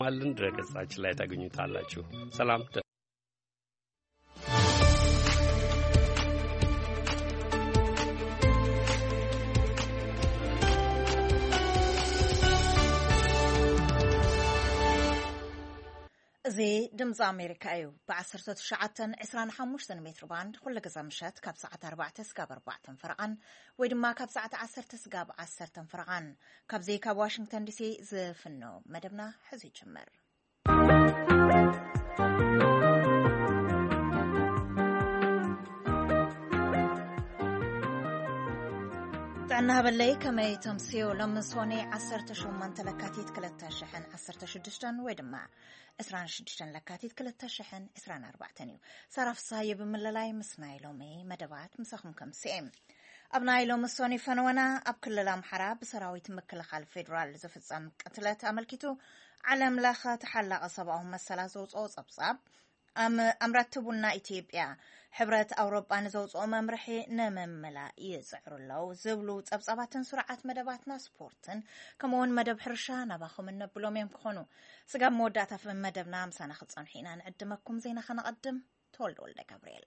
ማልን ድረገጻችን ላይ ታገኙታላችሁ። ሰላም زي دمز أمريكا أيو بعصرة شعتن 25 متر باند كل جزء مشات كاب ساعة 4 تسقاب 4 فرعان ويدما كاب ساعة 10 تسقاب 10 فرعان كاب زي كاب واشنطن دي سي زفنو مدبنا حزي جمر عنا بالله كما يتمسيو لمسوني 18 لكاتيت 13 ويدما 26 لكاتيت 24 صرف صايب من لاي مسنايلومي مدبات مسخم كم سيم ابنايلو مسوني فنونا اب كل الامحرا بسراويت مكلخال فيدرال زفصام قتلت املكيتو على ملاخه تحلق صباهم مسلازو صوصبصاب أمرتبونا إثيوبيا حبرت أوروبا نزوصو ممرحي نمملا يزعرو اللو زبلو تبصاباتن سرعات مدباتنا سبورتن كمون مدب حرشانا باخو من نبلوم يمكخونو سقاب موداتا في مدبنا مسانا خلصان حينا نقدمكم زينا خانا قدم تولدو لك أبريل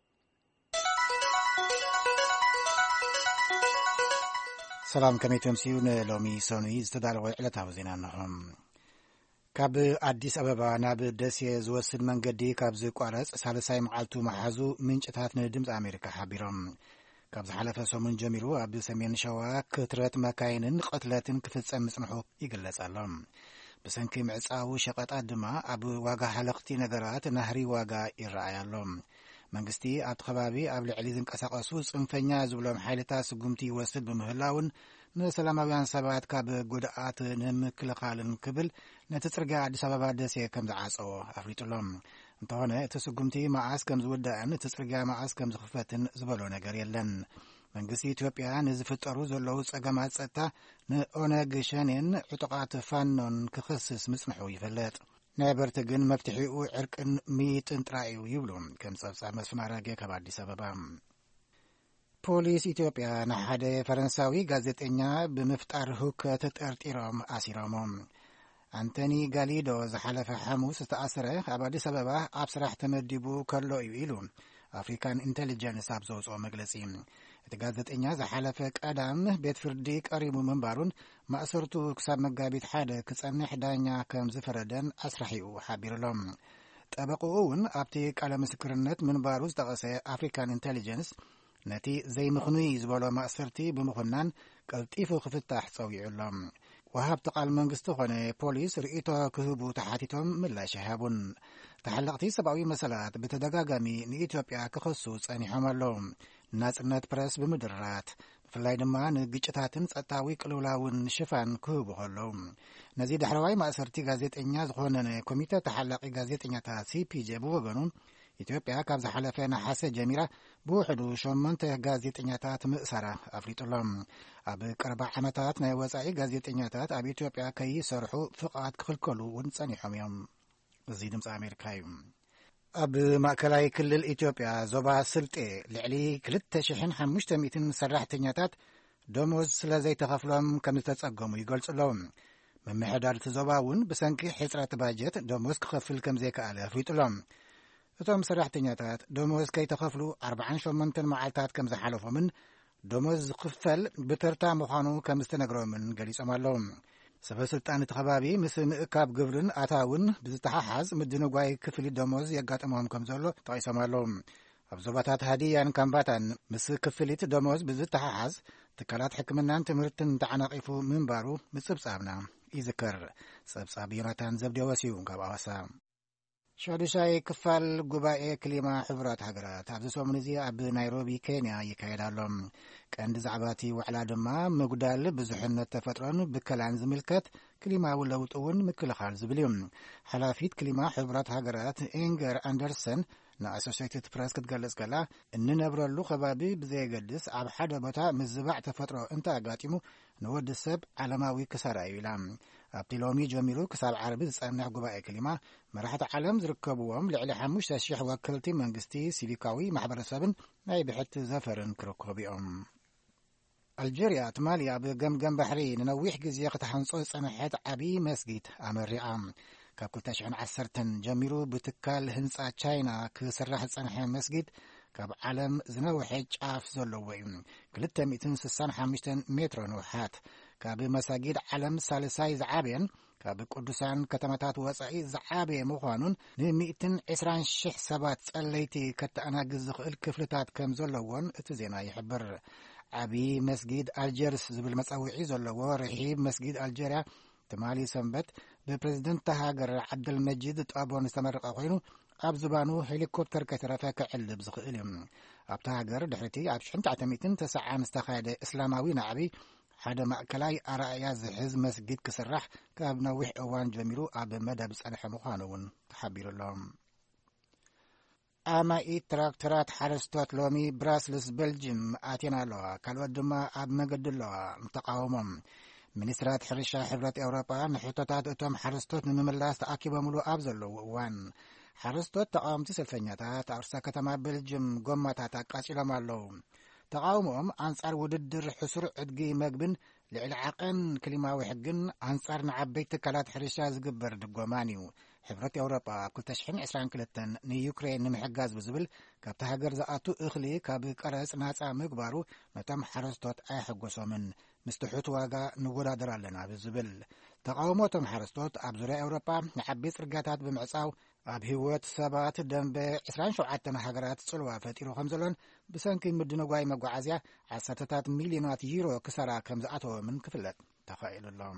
سلام كميتم سيون لومي سوني استدالو علتاو زينا نحن كاب أديس أبابا ناب دسي زوسد منقدي كاب زي قارس سالساي معالتو محازو من جتات ندمز أمريكا حبيرم كاب زحلفة سومن جميلو أبدو سمين شوا كترات مكاينن قتلاتن كفتس أمسنحو يقلس ألم بسنكي معصاو شقات أدما أبو واقع حلقتي نظرات نهري واقع إرعاي اللهم منقستي أبد خبابي أبل عليزن كساقاسوس انفنيا زبلوم حالتا سقومتي وسد بمهلاون نسلاماويان سبات كاب قدعات نمكلقالن كبل نتسرقا عدس أبابا دسي كم زعاصو أفريتلهم انتهونا تسقومتي معاس كم زودان تسرقا معاس كم زخفتن زبلو نقر يلن منقسي إثيوبيا نزفت أروز اللوز أقامات ستا نأوناق شانين عطقات فانون كخصص مسمحو يفلت نابرتقن مفتحيو عرقن ميت انترائيو يبلون كم صفصا مسفنا راقيا كبادي سببا بوليس إثيوبيا نحادي فرنساوي غازيتينيا بمفتار هوك تتأرتيرام آسيراموم أنتوني غاليدو زحلف حموس تأثره أبادي سببا أبسرح تمدبو كرلو يويلون أفريكان انتليجنس أبزوز أو مجلسين غازيتينيا زحلف قدام بيت فرديك قريبو منبارون مأسرتو كساب مقابيت حادة كسانح دانيا كم زفردن أسرحيو حابيرلوم تابقوون أبتيك على مسكرنت منباروز تغسي أفريكان انتليجنس نتي زي مخنوي زبالو مأسرتي بمخنان قلتيفو خفتاح صويع اللهم وهاب تقال منقستو خاني بوليس رئيتو كهبو تحاتيتهم ملا شهابون تحلقتي سبعوي مسالات بتدقاقامي نإثيوبيا كخصوص أني حمالهم ناس برس بمدرات فلاي دما نقجتاتن سأتاوي قلولاون شفان كهبو خلوم نزيد حرواي مأسرتي غازيت إنياز خونن كوميتا تحلقي غازيت إنياتا سي بي جابو وغنون إثيوبيا كابز حلفين حاسة جميلة بوحدو شمنته غازيتينياتات مأسرة أفريتولهم أب كربع حمتات نيوزعي غازيتينياتات أب إثيوبيا كي يسرحو فقات كلكلو ونصانيحهم يوم زيدم أمريكايم أب مأكلاي كل إثيوبيا زوبا سلطة لعلي كلت شحن 500 سراحتينياتات دوموز سلازي تغفلهم كم تتصقموا يقولس لهم من محدار تزوباون بسنكي حسرة باجت دوموز كخفل كم زي كأله أفريتولهم እቶም ሰራሕተኛታት ደሞዝ ከይተኸፍሉ 48 መዓልታት ከም ዝሓለፎምን ደሞዝ ዝኽፈል ብተርታ ምዃኑ ከም ዝተነግሮምን ገሊጾም ኣለዉ ሰበስልጣን እቲ ከባቢ ምስ ምእካብ ግብርን ኣታውን ብዝተሓሓዝ ምድንጓይ ክፍሊ ደሞዝ የጋጥሞም ከም ዘሎ ጠቒሶም ኣለዉ ኣብ ዞባታት ሃዲያን ካምባታን ምስ ክፍሊት ደሞዝ ብዝተሓሓዝ ትካላት ሕክምናን ትምህርትን ተዓናቒፉ ምንባሩ ምጽብጻብና ይዝከር ጸብጻብ ዮናታን ዘብዴወስዩ ካብ ኣዋሳ شادوشاي كفال قبائي كلمة حبرات حقرات عبد السومن زي عب نيروبي كينيا يكايد علم كان زعباتي وعلى دما مقدال بزحنة تفتران بكلان زملكات كلمة ولوطون مكل خالز بليوم حلافيت كلمة حبرات حقرات إنجر أندرسن نا أسوسيتد بريس كتقلس قلا إن نبرلو خبابي بزي قدس عب حدا بتا مزبع تفترو انتا قاتيمو نود السب علماوي كسار أيولام أبتلومي جميلو كساب عربي تسألنا قبائي كلمة مرحة عالم زركبوهم لعلي حموش تشيح وكلتي منقستي سيفيكاوي محبر سابن ناي بحت زفرن كروكوبيهم الجيريا تماليا بجم بحري نويح جزيقة حنصوص أنا حيت عبي مسجد أمريعام ካብ 2010 ጀሚሩ ብትካል ህንፃ ቻይና ክስራሕ ዝጸንሐ መስጊድ ካብ ዓለም ዝነውሐ ጫፍ ዘለዎ እዩ 265 ሜትሮ ንውሓት ካብ መሳጊድ ዓለም ሳልሳይ ዝዓበየን ካብ ቅዱሳን ከተማታት ወጻኢ ዝዓበየ ምዃኑን ን120,000 ሰባት ጸለይቲ ከተኣናግዝ ዝኽእል ክፍልታት ከም ዘለዎን እቲ ዜና ይሕብር ዓብዪ መስጊድ አልጀርስ ዝብል መጸውዒ ዘለዎ ረሒብ መስጊድ አልጀርያ ትማሊ ሰንበት ብፕሬዝደንት ሃገር ዓብደልመጂድ ጣቦን ዝተመረቀ ኮይኑ ኣብ ዝባኑ ሄሊኮፕተር ከተረፈ ክዕልብ ዝኽእል እዩ ኣብታ ሃገር ድሕርቲ ኣብ 1990 ዝተኻየደ እስላማዊ ናዕቢ ሓደ ማእከላይ ኣርኣያ ዝሕዝ መስጊድ ክስራሕ ካብ ነዊሕ እዋን ጀሚሩ ኣብ መደብ ጸንሐ ምዃኑ እውን ተሓቢሩሎም ኣማኢ ትራክተራት ሓረስቶት ሎሚ ብራስልስ ቤልጅም ኣቴና ኣለዋ ካልኦት ድማ ኣብ መገዲ ኣለዋ ተቃውሞም ሚኒስትራት ሕርሻ ሕብረት ኤውሮጳ ንሕቶታት እቶም ሓረስቶት ንምምላስ ተኣኪቦምሉ ኣብ ዘለዉ እዋን ሓረስቶት ተቃወምቲ ሰልፈኛታት ኣብ ርዕሰ ከተማ ቤልጅም ጎማታት ኣቃጺሎም ኣለዉ ተቃውሞኦም ኣንጻር ውድድር ሕሱር ዕድጊ መግብን ልዕሊ ዓቐን ክሊማዊ ሕግን ኣንጻር ንዓበይቲ ትካላት ሕርሻ ዝግበር ድጎማን እዩ ሕብረት ኤውሮጳ 2022 ንዩክሬን ንምሕጋዝ ብዝብል ካብቲ ሃገር ዝኣቱ እኽሊ ካብ ቀረጽ ናጻ ምግባሩ ነቶም ሓረስቶት ኣይሕጐሶምን ምስ ትሑት ዋጋ ንወዳደር ኣለና ብዝብል ተቃውሞቶም ሓረስቶት ኣብ ዙርያ ኤውሮጳ ንዓበይቲ ጽርግያታት ብምዕጻው ኣብ ህይወት ሰባት ደንበ 27 ሃገራት ጽልዋ ፈጢሩ ከም ዘሎን ብሰንኪ ምድንጓይ መጓዓዝያ 10 ሚልዮናት ዩሮ ክሰራ ከም ዝኣተወምን ክፍለጥ ተኻኢሉሎም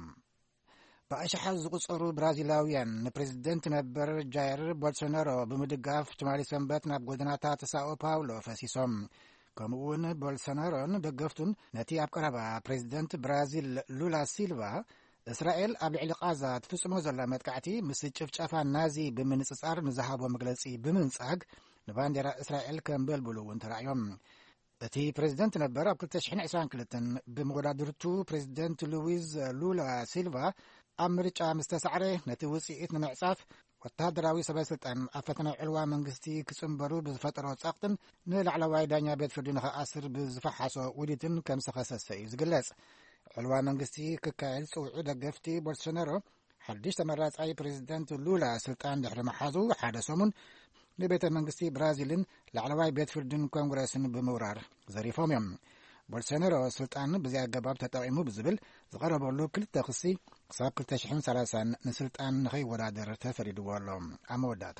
ብኣሽሓት ዝቁጸሩ ብራዚላውያን ንፕሬዚደንት ነበር ጃይር ቦልሶናሮ ብምድጋፍ ትማሊ ሰንበት ናብ ጎደናታት ሳኦ ፓውሎ ፈሲሶም ከምኡውን ቦልሶናሮን ደገፍቱን ነቲ ኣብ ቀረባ ፕሬዚደንት ብራዚል ሉላ ሲልቫ እስራኤል ኣብ ልዕሊ ቃዛ ትፍጽሞ ዘላ መጥቃዕቲ ምስ ጭፍጨፋ ናዚ ብምንጽጻር ንዝሃቦ መግለጺ ብምንጻግ ንባንዴራ እስራኤል ከም በልብሉ እውን ተራእዮም እቲ ፕሬዚደንት ነበር ኣብ 2022 ብምወዳድርቱ ፕሬዚደንት ሉዊዝ ሉላ ሲልቫ ኣብ ምርጫ ምስ ተሳዕረ ነቲ ውጽኢት ንምዕጻፍ ወታደራዊ ሰበስልጣን ኣብ ፈተና ዕልዋ መንግስቲ ክጽምበሩ ብዝፈጠሮ ጸቕጥን ንላዕለዋይ ዳኛ ቤት ፍርዲ ንኸኣስር ብዝፈሓሶ ውዲትን ከም ዝተኸሰሰ እዩ ዝግለጽ ዕልዋ መንግስቲ ክካየድ ጽውዑ ደገፍቲ ቦልሶናሮ ሓድሽ ተመራጻይ ፕሬዚደንት ሉላ ስልጣን ድሕሪ መሓዙ ሓደ ሰሙን ንቤተ መንግስቲ ብራዚልን ላዕለዋይ ቤት ፍርድን ኮንግረስን ብምውራር ዘሪፎም እዮም ቦልሶናሮ ስልጣን ብዚያ ኣገባብ ተጠቂሙ ብዝብል ዝቐረበሉ ክልተ ክሲ ክሳብ 2030 ንስልጣን ንኸይወዳደር ተፈሪድዎ ኣሎ ኣብ መወዳእታ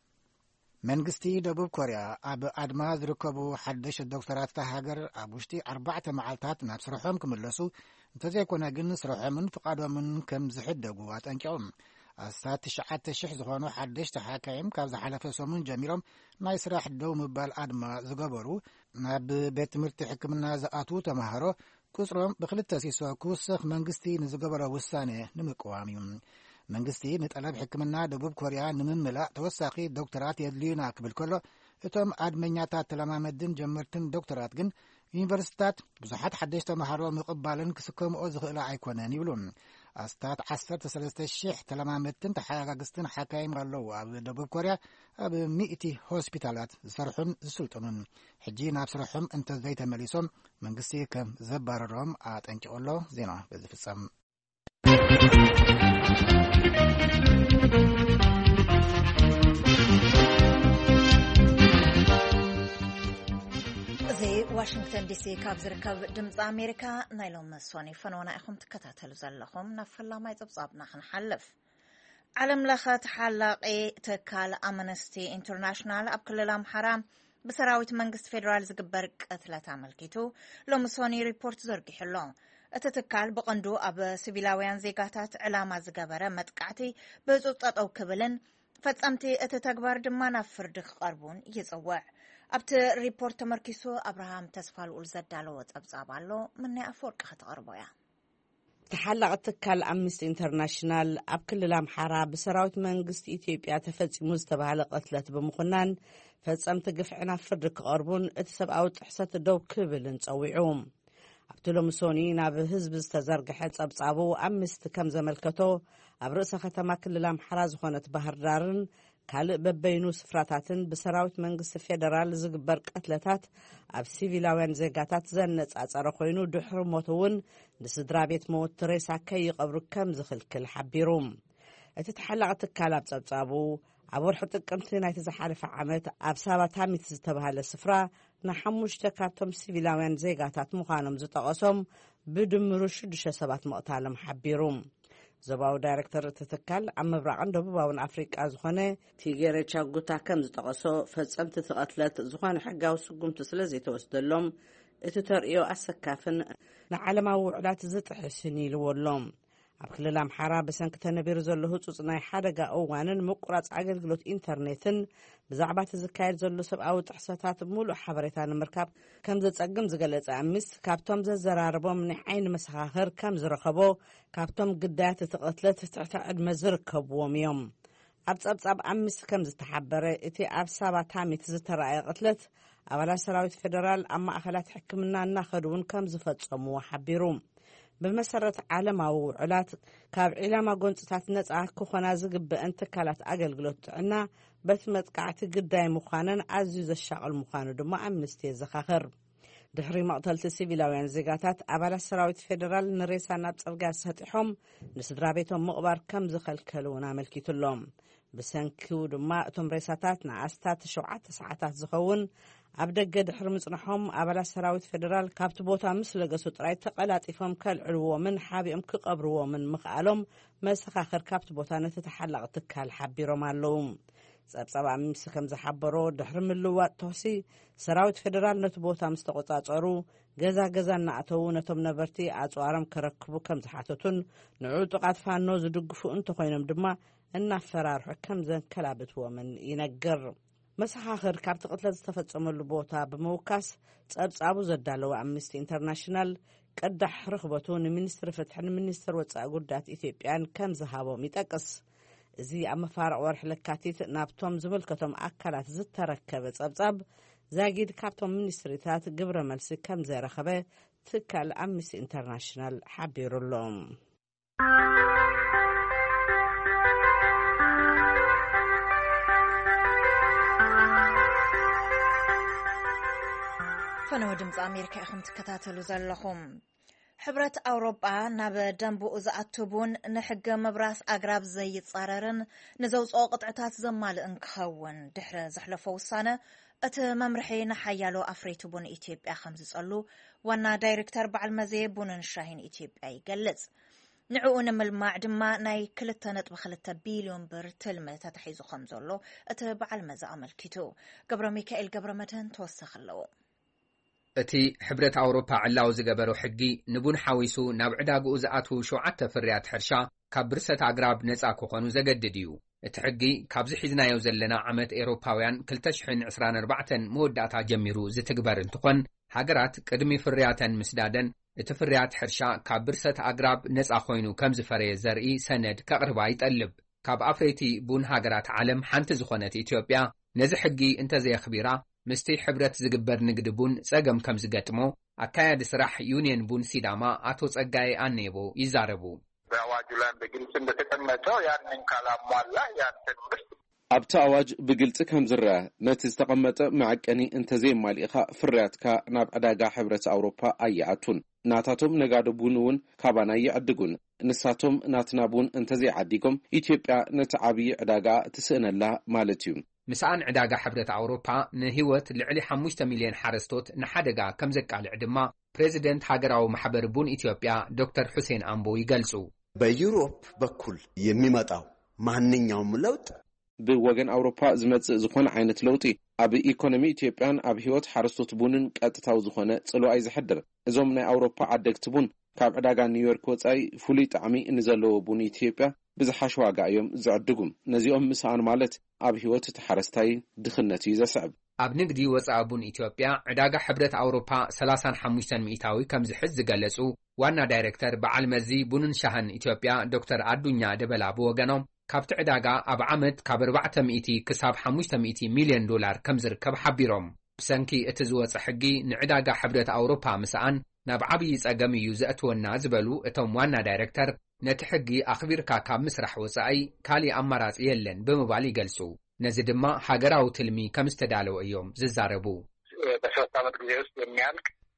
መንግስቲ ደቡብ ኮርያ ኣብ ኣድማ ዝርከቡ ሓድሽ ዶክተራት ሃገር ኣብ ውሽጢ 4 መዓልታት ናብ ስርሖም ክምለሱ እንተዘይኮነ ግን ስርሖምን ፍቃዶምን ከም ዝሕደጉ ኣጠንቂቖም ኣስታት 9,000 ዝኾኑ ሓድሽቲ ሓካይም ካብ ዝሓለፈ ሰሙን ጀሚሮም ናይ ስራሕ ደው ምባል ኣድማ ዝገበሩ ናብ ቤት ትምህርቲ ሕክምና ዝኣትዉ ተምሃሮ ቁጽሮም ብክልተ ሲሶ ክውስኽ መንግስቲ ንዝገበሮ ውሳነ ንምቅዋም እዩ መንግስቲ ንጠለብ ሕክምና ደቡብ ኮርያ ንምምላእ ተወሳኺ ዶክተራት የድልዩና ክብል ከሎ እቶም ኣድመኛታት ተለማመድን ጀመርትን ዶክተራት ግን ዩኒቨርሲታት ብዙሓት ሓደሽቲ ተምሃሮ ምቕባልን ክስከምኦ ዝኽእላ ኣይኮነን ይብሉ ኣስታት 13,000 ተለማመድትን ተሓጋግስትን ሓካይም ኣለዉ ኣብ ደቡብ ኮርያ ኣብ 100 ሆስፒታላት ዝሰርሑን ዝስልጥኑን ሕጂ ናብ ስርሖም እንተዘይተመሊሶም መንግስቲ ከም ዘባረሮም ኣጠንቂቑሎ ዜና በዝፍጸም እዚ ዋሽንግተን ዲሲ ካብ ዝርከብ ድምፂ ኣሜሪካ ናይ ሎሚ መሶኒ ፈነወና ኢኹም ትከታተሉ ዘለኹም ናብ ፈላማይ ፀብጻብና ክንሓልፍ ዓለም ለኸ ተሓላቂ ትካል ኣምነስቲ ኢንተርናሽናል ኣብ ክልል ኣምሓራ ብሰራዊት መንግስቲ ፌደራል ዝግበር ቅትለት ኣመልኪቱ ሎሚ ሰኒ ሪፖርት ዘርጊሕሎ እቲ ትካል ብቐንዱ ኣብ ሲቪላውያን ዜጋታት ዕላማ ዝገበረ መጥቃዕቲ ብፁፅ ጠጠው ክብልን ፈጸምቲ እቲ ተግባር ድማ ናብ ፍርዲ ክቐርቡን ይጽውዕ ኣብቲ ሪፖርት ተመርኪሱ ኣብርሃም ተስፋልኡል ዘዳለወ ፀብጻብ ኣሎ ምናይ ኣፈወርቂ ከተቕርቦ እያ ተሓላቂ ትካል ኣምነስቲ ኢንተርናሽናል ኣብ ክልል ኣምሓራ ብሰራዊት መንግስቲ ኢትዮጵያ ተፈጺሙ ዝተባሃለ ቅትለት ብምኹናን ፈጸምቲ ግፍዕን ኣብ ፍርዲ ክቐርቡን እቲ ሰብኣዊ ጥሕሰት ደው ክብልን ጸዊዑ ኣብቲ ሎሚ ሰኒ ናብ ህዝቢ ዝተዘርግሐ ፀብጻቡ ኣምነስቲ ከም ዘመልከቶ ኣብ ርእሰ ከተማ ክልል ኣምሓራ ዝኾነት ባህር ዳርን ካልእ በበይኑ ስፍራታትን ብሰራዊት መንግስቲ ፌደራል ዝግበር ቀትለታት ኣብ ሲቪላውያን ዜጋታት ዘነጻጸረ ኮይኑ ድሕሪ ሞት እውን ንስድራ ቤት መወት ሬሳ ከይቐብሩ ከም ዝኽልክል ሓቢሩ እትተሓለቀ ትካል ኣብ ጸብጻቡ ኣብ ወርሒ ጥቅምቲ ናይቲ ዝሓለፈ ዓመት ኣብ ሳባታሚት ዝተባሃለ ስፍራ ን5 ካብቶም ሲቪላውያን ዜጋታት ምዃኖም ዝጠቐሶም ብድምሩ 6 ሰባት መቕታሎም ሓቢሩ። ዞባዊ ዳይሬክተር ትትካል ኣብ ምብራቕን ደቡባውን ኣፍሪቃ ዝኾነ ቲጌሬ ቻጉታ ከም ዝጠቐሶ ፈጸምቲ ትቐትለት ዝኾነ ሕጋዊ ስጉምቲ ስለ ዘይተወስደሎም እቲ ተርእዮ ኣሰካፍን ንዓለማዊ ውዕላት ዝጥሕስን ኢልዎሎም። ኣብ ክልል ኣምሓራ ብሰንኪ ተነቢሩ ዘሎ ህጹጽ ናይ ሓደጋ እዋንን ምቁራጽ ኣገልግሎት ኢንተርኔትን ብዛዕባ እቲ ዝካየድ ዘሎ ሰብኣዊ ጥሕሰታት ሙሉእ ሓበሬታ ንምርካብ ከም ዘጸግም ዝገለጸ ኣምስት ካብቶም ዘዘራርቦም ናይ ዓይኒ መሰኻኽር ከም ዝረኸቦ ካብቶም ግዳያት እቲ ቅትለት ትሕቲ ዕድመ ዝርከብዎም እዮም። ኣብ ጸብጻብ ኣምስት ከም ዝተሓበረ እቲ ኣብ ሳባታሚት ዝተረኣየ ቅትለት ኣባላት ሰራዊት ፌደራል ኣብ ማእኸላት ሕክምና እናኸዱውን ከም ዝፈጸምዎ ሓቢሩ። ብመሰረት ዓለማዊ ውዕላት ካብ ዒላማ ጎንፅታት ነፃ ክኾና ዝግብአን ትካላት ኣገልግሎት ጥዕና በቲ መጥቃዕቲ ግዳይ ምዃነን ኣዝዩ ዘሻቕል ምዃኑ ድማ ኣምነስቲ የዘኻኽር። ድሕሪ መቕተልቲ ሲቪላውያን ዜጋታት ኣባላት ሰራዊት ፌደራል ንሬሳ ናብ ጽርግያ ሰጢሖም ንስድራ ቤቶም ምቕባር ከም ዝኸልከሉ እውን ኣመልኪቱሎም። ብሰንኪው ድማ እቶም ሬሳታት ንኣስታት 7 ሰዓታት ዝኸውን ኣብ ደገ ድሕሪ ምጽናሖም ኣባላት ሰራዊት ፌደራል ካብቲ ቦታ ምስ ለገሱ ጥራይ ተቐላጢፎም ከልዕልዎምን ሓቢኦም ክቐብርዎምን ምኽኣሎም መሰኻኽር ካብቲ ቦታ ነቲ ተሓላቕ ትካል ሓቢሮም ኣለዉ። ጸብጻብ ኣምስቲ ከም ዝሓበሮ ድሕሪ ምልዋጥ ተኽሲ ሰራዊት ፌደራል ነቲ ቦታ ምስ ተቖጻጸሩ ገዛ ገዛ እናኣተዉ ነቶም ነበርቲ ኣጽዋሮም ከረክቡ ከም ዝሓተቱን ንዑ ጥቓት ፋኖ ዝድግፉ እንተኾይኖም ድማ እናፈራርሑ ከም ዘንከላብትዎምን ይነግር። መሰኻኽር ካብቲ ቅትለት ዝተፈጸመሉ ቦታ ብምውካስ ጸብጻቡ ዘዳለወ ኣምነስቲ ኢንተርናሽናል ቀዳሕ ርኽበቱ ንሚኒስትሪ ፍትሕን ሚኒስትር ወጻኢ ጉዳያት ኢትዮጵያን ከም ዝሃቦም ይጠቅስ። እዚ ኣብ መፋርቕ ወርሒ ለካቲት ናብቶም ዝምልከቶም ኣካላት ዝተረከበ ጸብጻብ ዛጊድ ካብቶም ሚኒስትሪታት ግብረ መልሲ ከም ዘረኸበ ትካል ኣምነስቲ ኢንተርናሽናል ሓቢሩሎም። ፈነወ ድምፂ ኣሜሪካ ኢኹም ትከታተሉ ዘለኹም። ሕብረት ኣውሮጳ ናብ ደንብኡ ዝኣትቡን ንሕጊ ምብራስ ኣግራብ ዘይጻረርን ንዘውፅኦ ቅጥዕታት ዘማልእን ክኸውን ድሕሪ ዘሕለፎ ውሳነ እቲ መምርሒ ንሓያሎ ኣፍሬቱ ቡን ኢትዮጵያ ከም ዝጸሉ ዋና ዳይሬክተር በዓል መዜ ቡንን ሻሂን ኢትዮጵያ ይገልጽ። ንዕኡ ንምልማዕ ድማ ናይ 2.2 ቢልዮን ብር ትልሚ ተታሒዙ ከም ዘሎ እቲ በዓል መዜ ኣመልኪቱ። ገብረ ሚካኤል ገብረ መድህን ተወሰኽ ኣለዎ። እቲ ሕብረት ኣውሮፓ ዕላው ዝገበሮ ሕጊ ንቡን ሓዊሱ ናብ ዕዳግኡ ዝኣትዉ 7 ፍርያት ሕርሻ ካብ ብርሰት ኣግራብ ነፃ ክኾኑ ዘገድድ እዩ። እቲ ሕጊ ካብዚ ሒዝናዮ ዘለና ዓመት ኤሮፓውያን 2024 መወዳእታ ጀሚሩ ዝትግበር እንትኾን ሃገራት ቅድሚ ፍርያተን ምስዳደን እቲ ፍርያት ሕርሻ ካብ ብርሰት ኣግራብ ነፃ ኮይኑ ከም ዝፈረየ ዘርኢ ሰነድ ከቕርባ ይጠልብ። ካብ ኣፍሬቲ ቡን ሃገራት ዓለም ሓንቲ ዝኾነት ኢትዮጵያ ነዚ ሕጊ እንተዘየኽቢራ ምስቲ ሕብረት ዝግበር ንግዲ ቡን ጸገም ከም ዝገጥሞ ኣካያዲ ስራሕ ዩኒየን ቡን ሲዳማ አቶ ጸጋይ ኣኔቦ ይዛረቡ። በአዋጁ ላይ በግልጽ እንደተቀመጠው ያንን ካላሟላ ያንተን ምርት ኣብቲ ኣዋጅ ብግልጽ ከም ዝረአ ነቲ ዝተቐመጠ መዐቀኒ እንተዘይማሊእኻ ፍርያትካ ናብ ዕዳጋ ሕብረት ኣውሮፓ ኣይኣቱን። ናታቶም ነጋዶ ቡን እውን ካባና ይዕድጉን። ንሳቶም ናትና ቡን እንተዘይዓዲጎም ኢትዮጵያ ነቲ ዓብዪ ዕዳጋ ትስእነላ ማለት እዩ። ምስኣን ዕዳጋ ሕብረት ኣውሮፓ ንህይወት ልዕሊ 5 ሚልዮን ሓረስቶት ንሓደጋ ከም ዘቃልዕ ድማ ፕሬዚደንት ሃገራዊ ማሕበር ቡን ኢትዮጵያ ዶክተር ሁሴን አምቦ ይገልጹ። በዩሮፕ በኩል የሚመጣው ማንኛውም ለውጥ ብወገን ኣውሮፓ ዝመጽእ ዝኾነ ዓይነት ለውጢ ኣብ ኢኮኖሚ ኢትዮጵያን ኣብ ህይወት ሓረስቶት ቡንን ቀጥታዊ ዝኾነ ጽልዋይ ዝሕድር። እዞም ናይ ኣውሮፓ ዓደግቲ ቡን ካብ ዕዳጋ ኒውዮርክ ወጻኢ ፍሉይ ጣዕሚ ንዘለዎ ቡን ኢትዮጵያ ብዝሓሸ ዋጋ እዮም ዝዕድጉም። ነዚኦም ምስኣን ማለት ኣብ ህይወት ተሓረስታይ ድኽነት እዩ ዘስዕብ። ኣብ ንግዲ ወጻኢ ቡን ኢትዮጵያ ዕዳጋ ሕብረት ኣውሮፓ 35 ሚእታዊ ከም ዝሕዝ ዝገለጹ ዋና ዳይሬክተር በዓል መዚ ቡንን ሻህን ኢትዮጵያ ዶክተር ኣዱኛ ደበላ ብወገኖም ካብቲ ዕዳጋ ኣብ ዓመት ካብ 400 ክሳብ 500 ሚልዮን ዶላር ከም ዝርከብ ሓቢሮም። ብሰንኪ እቲ ዝወፅእ ሕጊ ንዕዳጋ ሕብረት ኣውሮፓ ምስኣን ናብ ዓብዪ ጸገም እዩ ዘእትወና ዝበሉ እቶም ዋና ዳይሬክተር ነቲ ሕጊ ኣኽቢርካ ካብ ምስራሕ ወጻኢ ካሊእ ኣማራጺ የለን ብምባል ይገልጹ። ነዚ ድማ ሃገራዊ ትልሚ ከም ዝተዳለወ እዮም ዝዛረቡ። በ3 ዓመት ጊዜ ውስጥ የሚያልቅ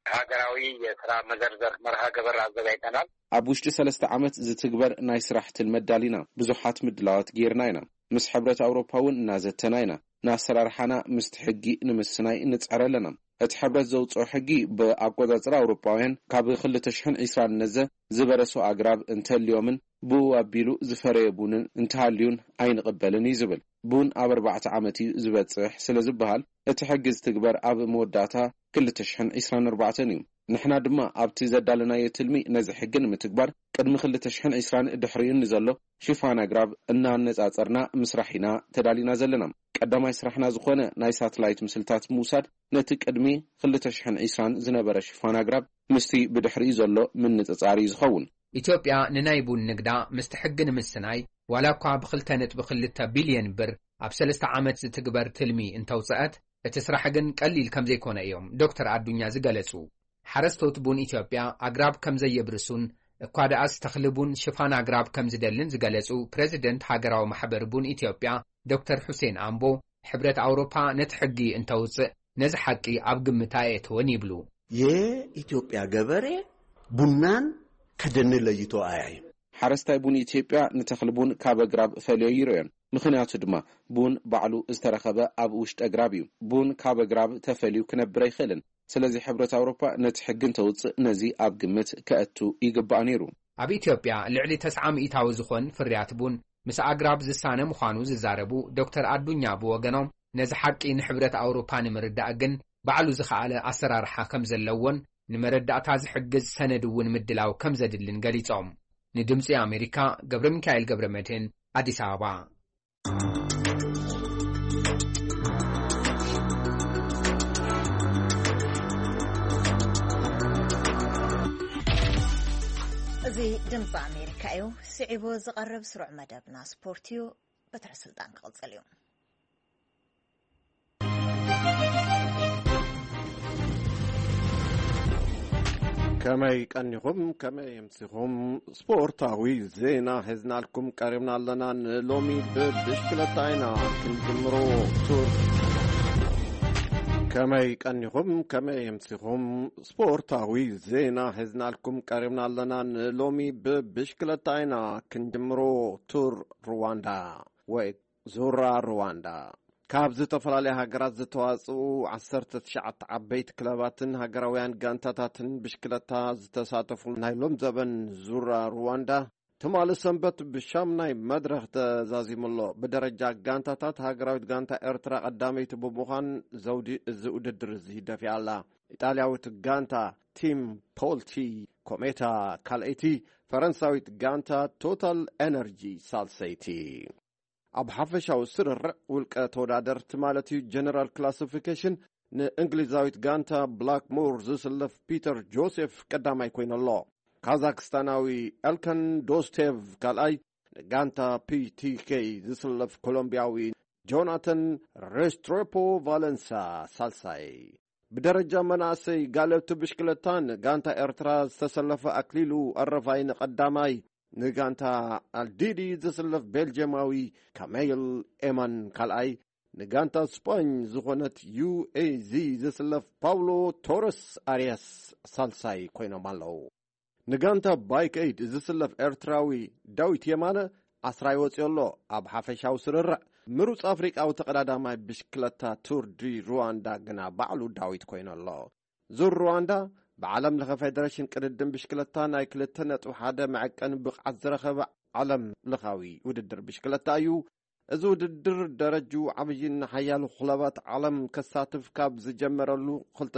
ሀገራዊ የስራ መዘርዘር መርሃ ግብር አዘጋጅተናል። ኣብ ውሽጢ 3 ዓመት ዝትግበር ናይ ስራሕትን መዳሊና ብዙሓት ምድላዋት ጌርና ኢና ምስ ሕብረት ኣውሮፓ እውን እናዘተና ኢና ናሰራርሓና ምስቲ ሕጊ ንምስናይ ንጽዕረለና እቲ ሕብረት ዘውፅኦ ሕጊ ብኣቆጻጽራ ኣውሮፓውያን ካብ 2020 ነዘ ዝበረሶ ኣግራብ እንተልዮምን ብኡ ኣቢሉ ዝፈረየ ቡንን እንተሃልዩን ኣይንቕበልን እዩ ዝብል ቡን ኣብ 4 ዓመት እዩ ዝበጽሕ ስለ ዝበሃል እቲ ሕጊ ዝትግበር ኣብ መወዳእታ 2024 እዩ ንሕና ድማ ኣብቲ ዘዳለናዮ ትልሚ ነዚ ሕጊ ንምትግባር ቅድሚ 2020 ድሕሪኡ ንዘሎ ሽፋን ኣግራብ እናነጻጸርና ምስራሒና ተዳሊና ዘለና ቀዳማይ ስራሕና ዝኾነ ናይ ሳተላይት ምስልታት ምውሳድ ነቲ ቅድሚ 2020 ዝነበረ ሽፋን ኣግራብ ምስቲ ብድሕሪኡ ዘሎ ምንጽጻር ዝኸውን ኢትዮጵያ ንናይ ቡን ንግዳ ምስቲ ሕጊ ንምስናይ ዋላ እኳ ብ2.2 ቢልዮን ብር ኣብ 3 ዓመት ዝትግበር ትልሚ እንተውፅአት እቲ ስራሕ ግን ቀሊል ከም ዘይኮነ እዮም ዶክተር ኣዱኛ ዝገለጹ ሓረስቶት ቡን ኢትዮጵያ ኣግራብ ከም ዘየብርሱን እኳ ደኣስ ተኽሊ ቡን ሽፋን ኣግራብ ከም ዝደልን ዝገለጹ ፕሬዚደንት ሃገራዊ ማሕበር ቡን ኢትዮጵያ ዶክተር ሁሴን ኣምቦ ሕብረት ኣውሮፓ ነቲ ሕጊ እንተውፅእ ነዚ ሓቂ ኣብ ግምታ የእትወን ይብሉ የኢትዮጵያ ገበሬ ቡናን ከደን ለይቶ ኣያዩ ሓረስታይ ቡን ኢትዮጵያ ንተኽሊ ቡን ካብ ኣግራብ ፈልዮ ይርአን ምኽንያቱ ድማ ቡን ባዕሉ ዝተረኸበ ኣብ ውሽጢ ኣግራብ እዩ ቡን ካብ ኣግራብ ተፈልዩ ክነብር ኣይኽእልን ስለዚ ሕብረት ኣውሮፓ ነቲ ሕጊ እንተውፅእ ነዚ ኣብ ግምት ከእቱ ይግባእ ነይሩ ኣብ ኢትዮጵያ ልዕሊ 900 ዝኾን ፍርያት ቡን ምስ ኣግራብ ዝሳነ ምዃኑ ዝዛረቡ ዶክተር ኣዱኛ ብወገኖም ነዚ ሓቂ ንሕብረት ኣውሮፓ ንምርዳእ ግን ባዕሉ ዝኸኣለ ኣሰራርሓ ከም ዘለዎን ንመረዳእታ ዝሕግዝ ሰነድ እውን ምድላው ከም ዘድልን ገሊጾም ንድምፂ ኣሜሪካ ገብረ ሚካኤል ገብረ መድህን ኣዲስ ኣበባ እዚ ድምፂ ኣሜሪካ እዩ ስዒቡ ዝቐርብ ስሩዕ መደብና ስፖርት እዩ በትሪ ስልጣን ክቕፅል እዩ ከመይ ቀኒኹም ከመይ የምሲኹም ስፖርታዊ ዜና ሒዝናልኩም ቀሪብና ኣለና ንሎሚ ብብሽክለታ ኢና ክንጅምሮ ቱር ከመይ ቀኒኹም ከመይ የምሲኹም ስፖርታዊ ዜና ሒዝናልኩም ቀሪብና ኣለና ንሎሚ ብብሽክለታ ኢና ክንጅምሮ ቱር ሩዋንዳ ወይ ዙራ ሩዋንዳ ካብ ዝተፈላለዩ ሃገራት ዝተዋጽኡ 19 ዓበይቲ ክለባትን ሃገራውያን ጋንታታትን ብሽክለታ ዝተሳተፉ ናይ ሎም ዘበን ዙራ ሩዋንዳ ትማሊ ሰንበት ብሻምናይ መድረኽ ተዛዚሙሎ ብደረጃ ጋንታታት ሃገራዊት ጋንታ ኤርትራ ቀዳመይቲ ብምዃን ዘውዲ እዚ ውድድር ዝሂደፍ ኣላ ኢጣልያዊት ጋንታ ቲም ፖልቲ ኮሜታ ካልአይቲ ፈረንሳዊት ጋንታ ቶታል ኤነርጂ ሳልሰይቲ ኣብ ሓፈሻዊ ስርርዕ ውልቀ ተወዳደርቲ ማለት እዩ ጀነራል ክላሲፊኬሽን ንእንግሊዛዊት ጋንታ ብላክሞር ዝስለፍ ፒተር ጆሴፍ ቀዳማይ ኮይነሎ ካዛክስታናዊ ኤልከን ዶስቴቭ ካልኣይ ንጋንታ ፒቲኬ ዝስለፍ ኮሎምቢያዊ ጆናተን ሬስትሮፖ ቫለንሳ ሳልሳይ ብደረጃ መናእሰይ ጋለብቲ ብሽክለታን ጋንታ ኤርትራ ዝተሰለፈ ኣክሊሉ ኣረፋይ ንቐዳማይ ንጋንታ ኣልዲዲ ዝስለፍ ቤልጅየማዊ ካሜይል ኤማን ካልኣይ ንጋንታ ስፓኝ ዝኾነት ዩኤዚ ዝስለፍ ፓውሎ ቶረስ ኣርያስ ሳልሳይ ኮይኖም ኣለዉ ንጋንታ ባይክ ኤድ ዝስለፍ ኤርትራዊ ዳዊት የማነ 10 ወፂኡ ኣሎ ኣብ ሓፈሻዊ ስርርዕ ምሩፅ ኣፍሪቃዊ ተቐዳዳማይ ብሽክለታ ቱር ዲ ሩዋንዳ ግና ባዕሉ ዳዊት ኮይኑ ኣሎ ዙር ሩዋንዳ بعالم لخ فدريشن قددم بشكلتا ناي 2.1 معقن بقعت زرخه عالم لخاوي وددر بشكلتا ايو እዚ ውድድር ደረጁ ዓብይን ሓያሉ ክለባት ዓለም ከሳትፍ ካብ ዝጀመረሉ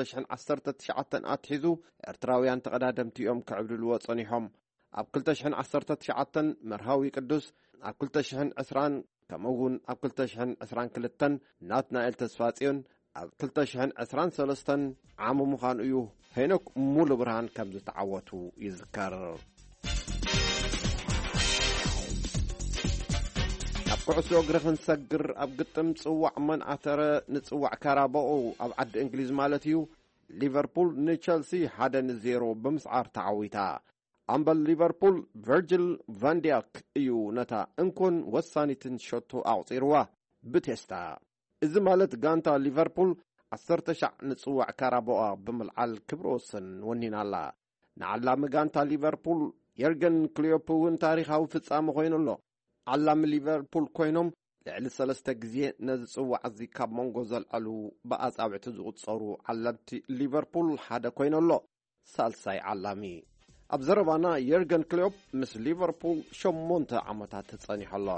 2019 ኣትሒዙ ኤርትራውያን ተቀዳደምቲኦም ክዕብድልዎ ጸኒሖም ኣብ 2019 መርሃዊ ቅዱስ ኣብ 2020 ከምኡውን ኣብ 2022 ናትናኤል ተስፋጽዮን ኣብ 2023 ዓሙ ምዃኑ እዩ ሄኖክ ሙሉ ብርሃን ከም ዝተዓወቱ ይዝከር ኣብ ኩዕሶ እግሪ ክንሰግር ኣብ ግጥም ጽዋዕ መንዓተረ ንጽዋዕ ካራባኦ ኣብ ዓዲ እንግሊዝ ማለት እዩ ሊቨርፑል ንቸልሲ 1-0 ብምስዓር ተዓዊታ ኣምበል ሊቨርፑል ቨርጅል ቫንዲያክ እዩ ነታ እንኮን ወሳኒትን ሾቶ ኣውፂርዋ ብቴስታ እዚ ማለት ጋንታ ሊቨርፑል 10 ንጽዋዕ ካራቦኣ ብምልዓል ክብሮ ወሰን ወኒናላ ንዓላሚ ጋንታ ሊቨርፑል የርገን ክሎፕ እውን ታሪኻዊ ፍጻመ ኮይኑሎ ዓላሚ ሊቨርፑል ኮይኖም ልዕሊ 3 ግዜ ነዚ ጽዋዕ እዚ ካብ መንጎ ዘልዓሉ ብኣጻብዕቲ ዝቁጸሩ ዓለምቲ ሊቨርፑል ሓደ ኮይኑሎ ሳልሳይ ዓላሚ ኣብ ዘረባና የርገን ክሎፕ ምስ ሊቨርፑል 8 ዓመታት ተጸኒሐሎ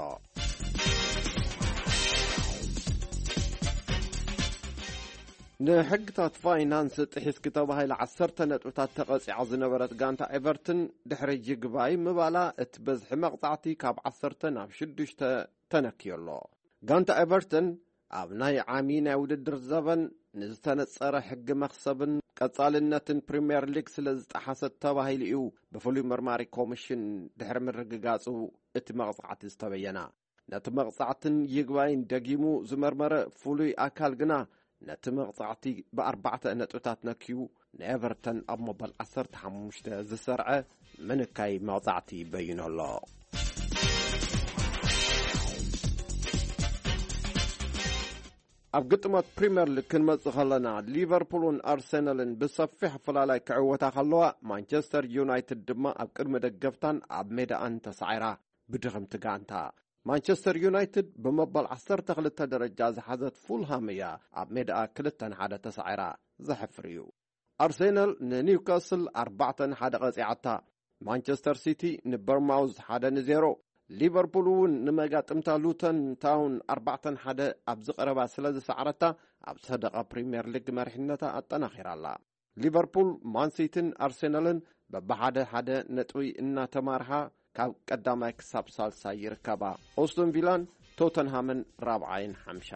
ንሕግታት ፋይናንስ ጥሒስ ክተባሂለ 10 ነጥብታት ተቐፂዓ ዝነበረት ጋንታ ኤቨርተን ድሕሪ ይግባይ ምባላ እቲ በዝሒ መቕጻዕቲ ካብ 10 ናብ 6 ተነኪየሎ ጋንታ ኤቨርተን ኣብ ናይ ዓሚ ናይ ውድድር ዘበን ንዝተነጸረ ሕጊ መኽሰብን ቀጻልነትን ፕሪምየር ሊግ ስለ ዝጠሓሰት ተባሂሉ እዩ ብፍሉይ መርማሪ ኮሚሽን ድሕሪ ምርግጋጹ እቲ መቕጻዕቲ ዝተበየና ነቲ መቕጻዕትን ይግባይን ደጊሙ ዝመርመረ ፍሉይ ኣካል ግና ነቲ መቕጻዕቲ ብ4 ነጥብታት ነኪዩ ንኤቨርተን ኣብ መበል 15 ዝሰርዐ ምንካይ መቕጻዕቲ ይበይነሎ ኣብ ግጥመት ፕሪምየር ሊግ ክንመጽእ ከለና ሊቨርፑልን ኣርሰናልን ብሰፊሕ ኣፈላላይ ክዕወታ ከለዋ ማንቸስተር ዩናይትድ ድማ ኣብ ቅድሚ ደገፍታን ኣብ ሜዳኣን ተሳዒራ ብድኽምቲ ጋንታ ማንቸስተር ዩናይትድ በመበል 12 ደረጃ ዝሓዘት ፉልሃም እያ ኣብ ሜዳኣ 2-1 ተሳዒራ ዘሕፍር እዩ ኣርሰናል ንኒውካስል 4-1 ቀፂዓታ ማንቸስተር ሲቲ ንበርማውዝ 1-0 ሊቨርፑል እውን ንመጋጥምታ ሉተን ታውን 4-1 ኣብ ዝቐረባ ስለ ዝሰዓረታ ኣብ ሰደቓ ፕሪምየር ሊግ መሪሕነታ ኣጠናኺራላ ሊቨርፑል ማንሲቲን ኣርሰናልን በ1-1 ነጥቢ እናተማርሓ ካብ ቀዳማይ ክሳብ ሳልሳይ ይርከባ ኦስተን ቪላን ቶተንሃምን 4-5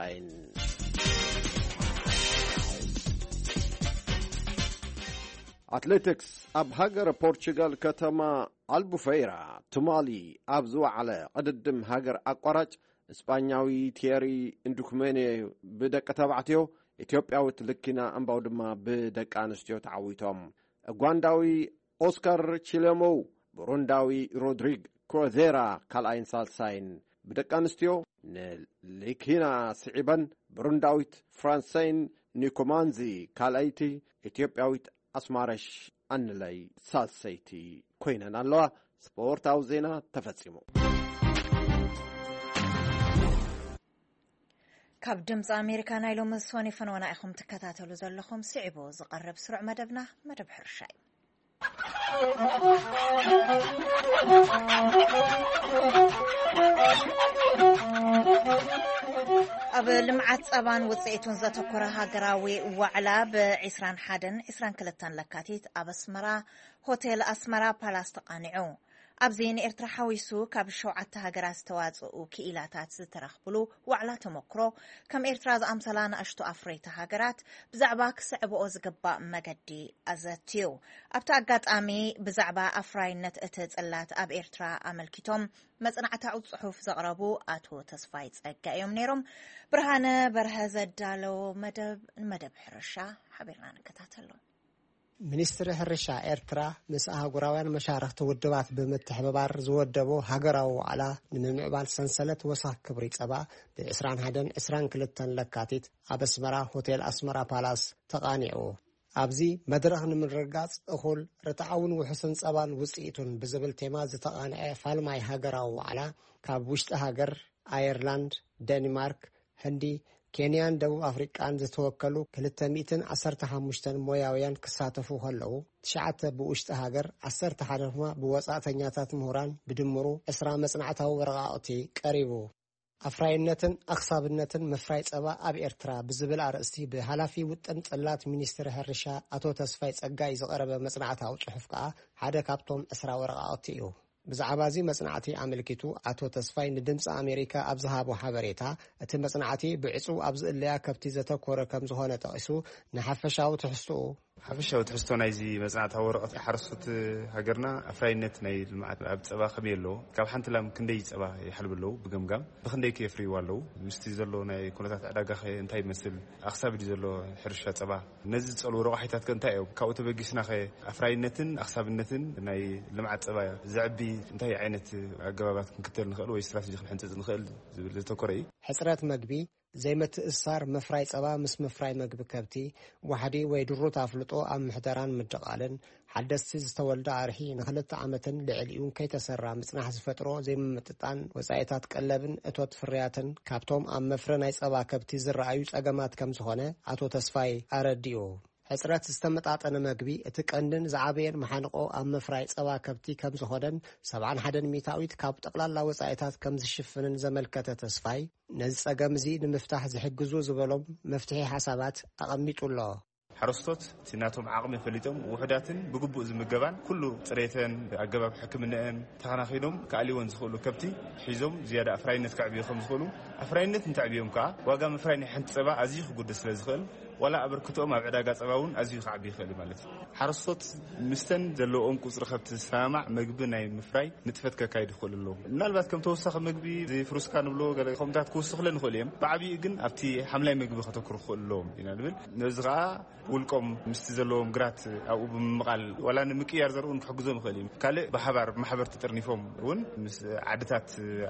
አትሌቲክስ ኣብ ሃገር ፖርቹጋል ከተማ አልቡፌራ ትማሊ ኣብ ዝወዓለ ቅድድም ሃገር ኣቋራጭ እስፓኛዊ ቲየሪ እንዱክሜኔ ብደቀ ተባዕትዮ ኢትዮጵያዊት ልኪና እምባው ድማ ብደቀ ኣንስትዮ ተዓዊቶም ጓንዳዊ ኦስካር ቺሌሞ ቡሩንዳዊ ሮድሪግ ክሮዜራ ካልኣይን ሳልሳይን ብደቀ ኣንስትዮ ንሊኪና ስዒበን ቡሩንዳዊት ፍራንሳይን ኒኮማንዚ ካልኣይቲ ኢትዮጵያዊት ኣስማረሽ አንላይ ሳልሰይቲ ኮይነን ኣለዋ ስፖርታዊ ዜና ተፈጺሙ ካብ ድምፂ ኣሜሪካ ናይ ሎሚ ሰኒ ፈነወና ኢኹም ትከታተሉ ዘለኹም ስዒቡ ዝቐርብ ስሩዕ መደብና መደብ ሕርሻ እዩ ኣብ ልምዓት ጸባን ውጽኢቱን ዘተኮረ ሃገራዊ ዋዕላ ብ21-22 ለካቲት ኣብ ኣስመራ ሆቴል ኣስመራ ፓላስ ተቃኒዑ ኣብዚ ንኤርትራ ሓዊሱ ካብ 7 ሃገራት ዝተዋጽኡ ክኢላታት ዝተረኽብሉ ዋዕላ ተመክሮ ከም ኤርትራ ዝኣምሰላ ንኣሽቱ ኣፍረይቲ ሃገራት ብዛዕባ ክስዕብኦ ዝግባእ መገዲ ኣዘትዩ ኣብቲ ኣጋጣሚ ብዛዕባ ኣፍራይነት እቲ ጽላት ኣብ ኤርትራ ኣመልኪቶም መጽናዕታዊ ጽሑፍ ዘቕረቡ ኣቶ ተስፋይ ጸጋ እዮም ነይሮም ብርሃነ በርሀ ዘዳለው መደብ ሕርሻ ሓቢርና ንከታተሎ ሚኒስትሪ ሕርሻ ኤርትራ ምስ ኣህጉራውያን መሻርክቲ ውድባት ብምትሕብባር ዝወደቦ ሃገራዊ ዋዕላ ንምምዕባል ሰንሰለት ወሳኽ ክብሪ ጸባ ብ21-22 ለካቲት ኣብ ኣስመራ ሆቴል ኣስመራ ፓላስ ተቃኒዑ ኣብዚ መድረኽ ንምርጋጽ እኹል ርትዓውን ውሕስን ጸባን ውጽኢቱን ብዝብል ቴማ ዝተቃንዐ ፋልማይ ሃገራዊ ዋዕላ ካብ ውሽጢ ሃገር ኣየርላንድ ዴንማርክ ህንዲ ኬንያን ደቡብ ኣፍሪቃን ዝተወከሉ 215 ሞያውያን ክሳተፉ ከለዉ 9 ብውሽጢ ሃገር 11 ድማ ብወጻእተኛታት ምሁራን ብድምሩ 20 መጽናዕታዊ ወረቓቕቲ ቀሪቡ ኣፍራይነትን ኣኽሳብነትን ምፍራይ ጸባ ኣብ ኤርትራ ብዝብል ኣርእስቲ ብሓላፊ ውጥን ጽላት ሚኒስትሪ ሕርሻ ኣቶ ተስፋይ ጸጋይ ዝቐረበ መጽናዕታዊ ጽሑፍ ከዓ ሓደ ካብቶም 20 ወረቓቕቲ እዩ ብዛዕባ እዚ መጽናዕቲ ኣመልኪቱ ኣቶ ተስፋይ ንድምፂ ኣሜሪካ ኣብ ዝሃቦ ሓበሬታ እቲ መጽናዕቲ ብዕጹው ኣብ ዝእለያ ከብቲ ዘተኮረ ከም ዝኾነ ጠቒሱ ንሓፈሻዊ ትሕዝትኡ ሓፈሻዊ ትሕዝቶ ናይዚ መጽናዕታዊ ወረቐት ሓረስቶት ሃገርና ኣፍራይነት ናይ ልምዓት ኣብ ጸባ ከመይ ኣለዎ ካብ ሓንቲ ላም ክንደይ ጸባ ይሓልብ ኣለዉ ብገምጋም ብክንደይ ከፍርይዎ ኣለዉ ምስቲ ዘሎ ናይ ኩነታት ዕዳጋ እንታይ ይመስል ኣኽሳብ ዲ ዘሎ ሕርሻ ጸባ ነዚ ዝጸልዉ ረቑሒታት እንታይ እዮም ካብኡ ተበጊስና ኣፍራይነትን ኣኽሳብነትን ናይ ልምዓት ጸባ ዘዕቢ እንታይ ዓይነት ኣገባባት ክንክተል ንኽእል ወይ ስትራቴጂ ክንሕንጽጽ ንኽእል ዝብል ዝተኮረ እዩ ሕጽረት መግቢ زي ما تأثر مفراي صبا مس مفراي مجب كبتي وحدي ويدرو تافلطو أم محتران متقالن حدث استولد عرحي نخلت عامة لعليون كي تسرع مصنع فترة زي ما متطان وسايتات قلبن اتوت فرياتن كابتوم أم مفرناي صبا كبتي زرعيوس أجمات كم زخنة أتو تسفاي أرديو حسرات استمتعت أنا مجبي اتكندن زعبين محنقو أم مفراي صبا كبتي كم زخدن 71 ميتاويت كاب تقلال وسايتات كم زشفنن زملكته تسفاي نز أجمزي نمفتاح زحجزو زبلهم مفتاحي حسابات أقميت الله حرستوت تناتهم عقم فليتهم وحداتن بجبوز مجبان كله صريتن عجباب حكمناهم تخناخينهم كعليون زخلوا كبتي حيزهم زيادة أفراينت كعبيهم زخلوا أفراينت نتعبيهم كا واقام أفراين حنت سبا أزيخ قدس لزخل ولا أبركتهم مع عداقات سباون أزيخ عبي خلي مالتي حرستوت مستن دلو أم كسر خبت السامع مجبنا مفراي نتفتك كايد خل الله نالبات كم توسخ مجبي زي فروس كانوا بلو قال خم تات كوس خلنا خليهم بعبي جن أبتي حملة مجبي خطكر خل الله ينادبل نزغا ولكم مستزلهم جرات أو بمقال ولا نمكيار زرون حجزهم خليهم كله بحبر تترنيفهم ون عادات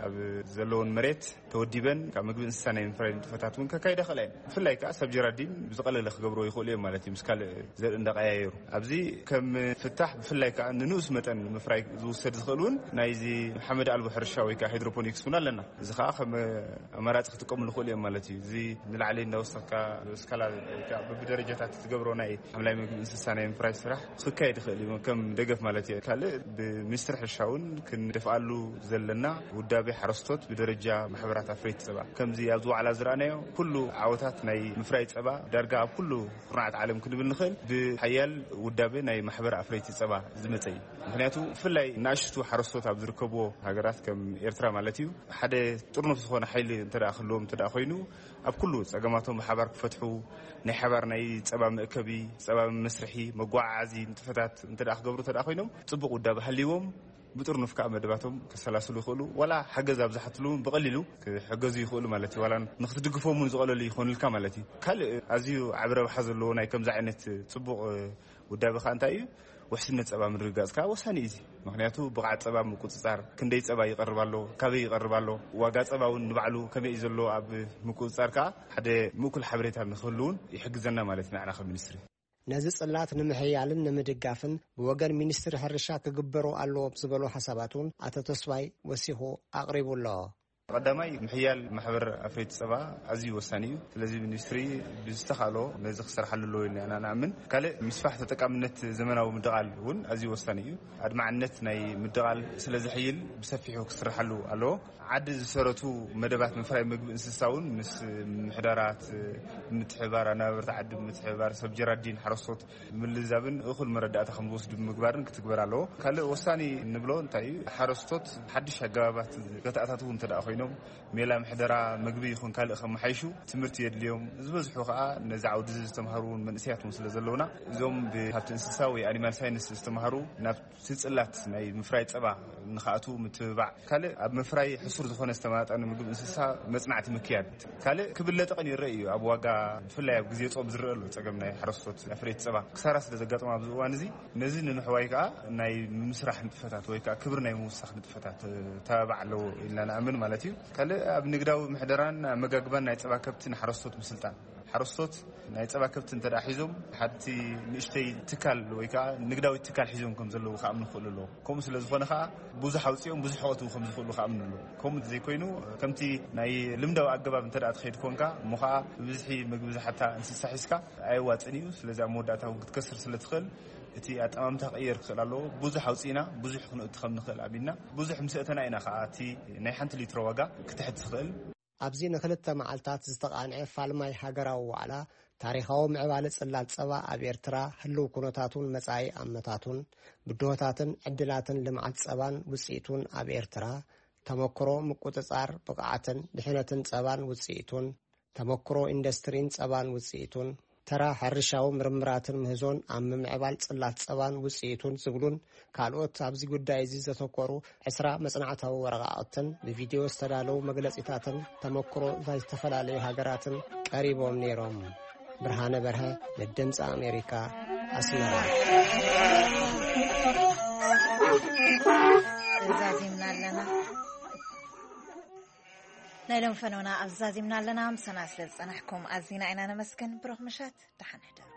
زلون مريت توديبن كمجبن السنة مفراي فتاتون كايد خلين في اللايك أسب جرادين بزقل لخ جبروا يخليهم مالتي مسكال زي الندقاير أبزي كم فتح في اللايك أن نوس متن مفراي زو سد خلون نايزي محمد علي بحرشاوي كهيدروبونيكس فينا لنا زخا خم أمارات ختكم الخليهم مالتي زي نلعلي نوصل كسكالا بدرجات تجبروا ناي حملة من إنسانين مفراي صراح خكايد خليهم كم دقف مالتي كله بمستر حرشاون كن دفعلو زلنا ودابي حرستوت بدرجة محبرات أفريت سبع كم زي أبزو على زرانه كله عوتات ناي مفراي سبع درجة كله قرنعة عالم كنا بنخل بحيال ودابي ناي محبر أفريت سبع زمتي مخنياتو فلاي ناشتو حرستوت عبد الركبو هجرات كم إيرترا مالتيو حدا ترنف سخون حيل تداخلهم تداخينو أب كله أجمعتهم حبر فتحوا نحبر ناي سبع مكبي سبع مسرحي مجوع عزي نتفتات نتداخل قبرو تداخينهم تطبق وداب هاليوم بترنف كأم دباتهم كسلاسل يخلو ولا حجز أبزحتلون بقللو حجز يخلو مالتي ولا نختدقفهم من زغل اللي يخون الكمالتي كل أزيو عبر بحزلو ناي كم زعنت تطبق وداب خانتاي وحسنة سبع من رجاز كا وسانيزي مخنياتو بقعت سبع مكوتصار كندي سبع يقربالو كابي يقربالو واجات سبع ونبعلو كم يزلو أب مكوتصار كا حدا مكل حبرتها بنخلون يحجزنا مالتنا على خب مينستري نازل صلات نمحيالن نمدقافن بوغن مينستر حرشا كجبرو ألو بزبلو حساباتون أتتصوي وسيهو أقربوا الله قدامي محيال محبر أفريت سبا عزي وسانيو لازم مينستري بيستخالو نزخ سرح له اللي أنا نعمل كله مسفح تتكامنت زمن أو مدغال ون عزي وسانيو أدمع النت ناي مدغال سلازحيل بسفيحو كسرح له ألو عدد سرتو مدبات من فرق مجب إنساون مس محدارات متحبار أنا برتعد متحبار سبجرات دين حرصت من الزبن أخل مردات خمسة دب مجبرن كتكبر على كله وساني نبلون تاي حرصت حدش هجابات قطعتهم تداخلهم ميلا محدرة مجبي يكون كله خم حيشو تمرتي اليوم زبز حقا نزعوا دز تمهرون من سياتهم سلزلونا زوم بهات إنساوي أنيمال ساينس استمهروا نفس تسألت ناي مفرايت سبع نخاتو متبع كله أب مفراي حصور زخون استمات أنا مجب إنسا مصنعت مكياد كله كبل تقني الرأي أبو واقع فلا بجزية صوب زرقلو تجمعنا حرصت أفريت سبع كسرت لزقات ما بزوانزي نزين نحويكا ناي مسرح نتفتات ويكا كبرنا موسخ نتفتات تابع له إلا نأمن مالتي كله بنقداو محدران مجاجبان ناي سبع كابتن حرصت بسلطان حرصت ناي سبع كابتن ترى حزم حتى نشتي تكال ويكا نقداو تكال حزم كم زلوا خامن خلوا كم سلزفنا خا بوز حوتيهم بوز حوتو خم زخلوا خامن له كم زي كوينو كمتي ناي لمداو أجباب ترى أتخيل كونكا مخا بزحي مجبز حتى انسى حسكا أيوة تنيو سلزا موداتها وتكسر سلتخل تي أتأمم تغيير خلالو بوزح وصينا بوزح خنق تخمن خل عبينا بوزح مسأتنا إنا خاتي نايحنت اللي تروجا كتحت خل أبزين خلتها معلتات استقعان فالماي حجروا على تاريخهم عبالة صلات سوا أبيرترا هلو كنوتاتون مساي أمتاتون بدوتاتن عدلاتن لمعت سبان وسيتون أبيرترا تمكرو مقتصار بقعتن دحنتن سبان وسيتون تمكرو إندسترين سبان وسيتون ترى حرشاو مرمراتن مهزون أمم عبال صلات سبان وسيتون زبلون كالوت أبزي قداي زي تكورو عسرا مصنعته ورقاتن بفيديو استدالو مجلسيتاتن تمكرو زي تفلالي هاجراتن قريبهم نيروم برهانة برها للدمس أمريكا أسمرا نايلم فنونا أبزازي من لنا مسنا سلسنحكم أزينا إنا نمسكن بروح مشات دحن هدا